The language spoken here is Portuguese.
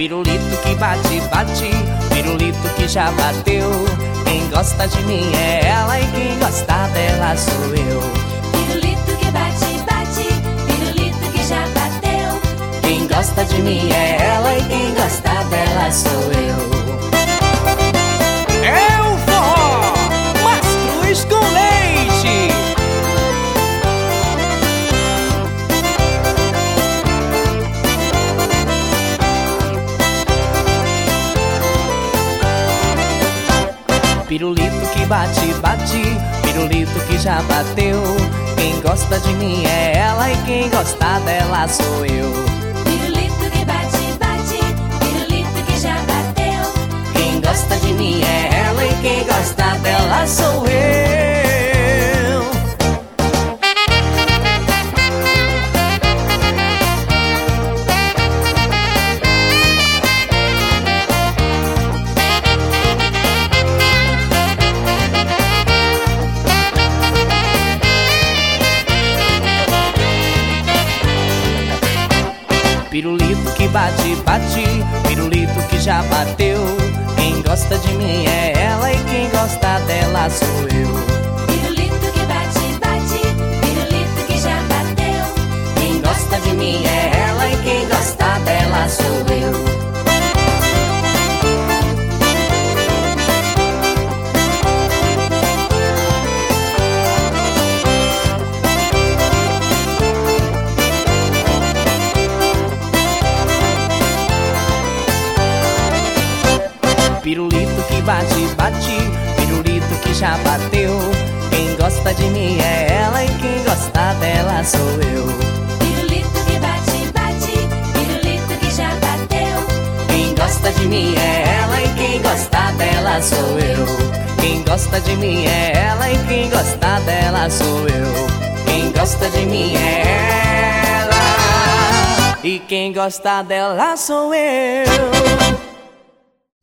Pirulito que bate, bate, pirulito que já bateu. Quem gosta de mim é ela e quem gosta dela sou eu. Pirulito que bate, bate, pirulito que já bateu. Quem gosta de mim é ela e quem gosta dela sou eu. É o forró Mastruz com leite. Pirulito que bate, bate, pirulito que já bateu. Quem gosta de mim é ela e quem gosta dela sou eu. Pirulito que bate, bate, pirulito que já bateu. Quem gosta de mim é ela e quem gosta dela sou eu. Pirulito que bate, bate, pirulito que já bateu. Quem gosta de mim é ela e quem gosta dela sou eu. Pirulito que bate, bate, pirulito que já bateu. Quem gosta de mim é ela e quem gosta dela sou eu. Pirulito que bate, bate, pirulito que já bateu. Quem gosta de mim é ela e quem gosta dela sou eu. Pirulito que bate, bate, pirulito que já bateu. Quem gosta de mim é ela e quem gosta dela sou eu. Quem gosta de mim é ela e quem gosta dela sou eu. Quem gosta de mim é ela e quem gosta dela sou eu.